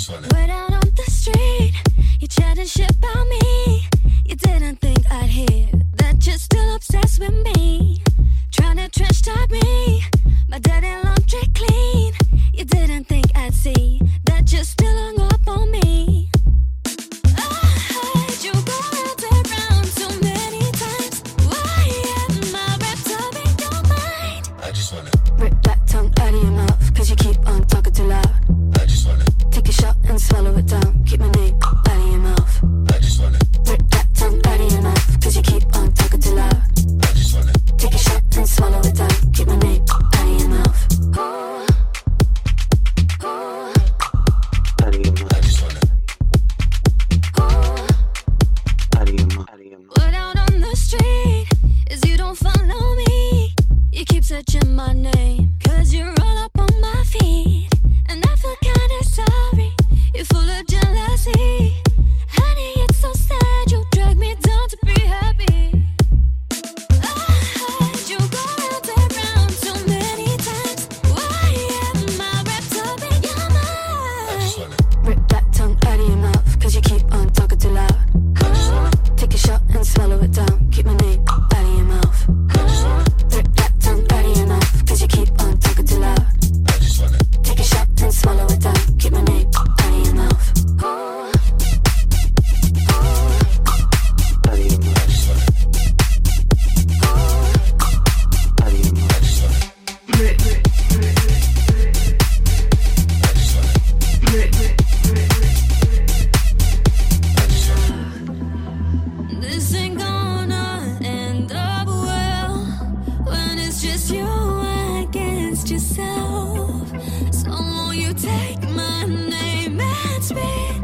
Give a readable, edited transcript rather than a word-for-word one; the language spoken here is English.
Word out on the street, you chatting shit about me. You didn't think I'd hear that you're still obsessed with me. Trying to trash talk me, my dirty laundry clean. You didn't think I'd see that you're still hung up on me. I heard you go round and round so many times. Why am I wrapped up in your mind? I just wanna rip that tongue out of your mouth, cause you keep on talking too loud. I just wanna take a shot and swallow it down. Keep my name out of your mouth. I just wanna rip that tongue out of your mouth, cause you keep on talking too loud. I just wanna take a shot and swallow it down. Keep my name out of your mouth. Oh, oh, out of your mouth. I just wanna oh, out of your mouth. word out on the street is you don't follow me. You keep searching my name, cause you're all up on my feet. And I feel kinda sorry, you're full of jealousy. Honey, it's so sad, you drag me down to be happy. I heard you go round and round so many times. Why am I wrapped up in your I just mind? wanna Rip that tongue out of your mouth, cause you keep on talking too loud. I just wanna Take a shot and swallow it down. Keep my name out of your mouth. I just wanna Rip that tongue out of your mouth, cause you keep on talking too loud. I just wanna Take a shot and swallow it down. Keep my name out of your mouth. Oh, oh, out of your mouth. I just wanna oh. out of your mouth. I just wanna Rip, rip, rip, rip, I just wanna rip, rip, rip, I just wanna This ain't gonna end up well when it's just you against yourself. So won't you take my name and speak?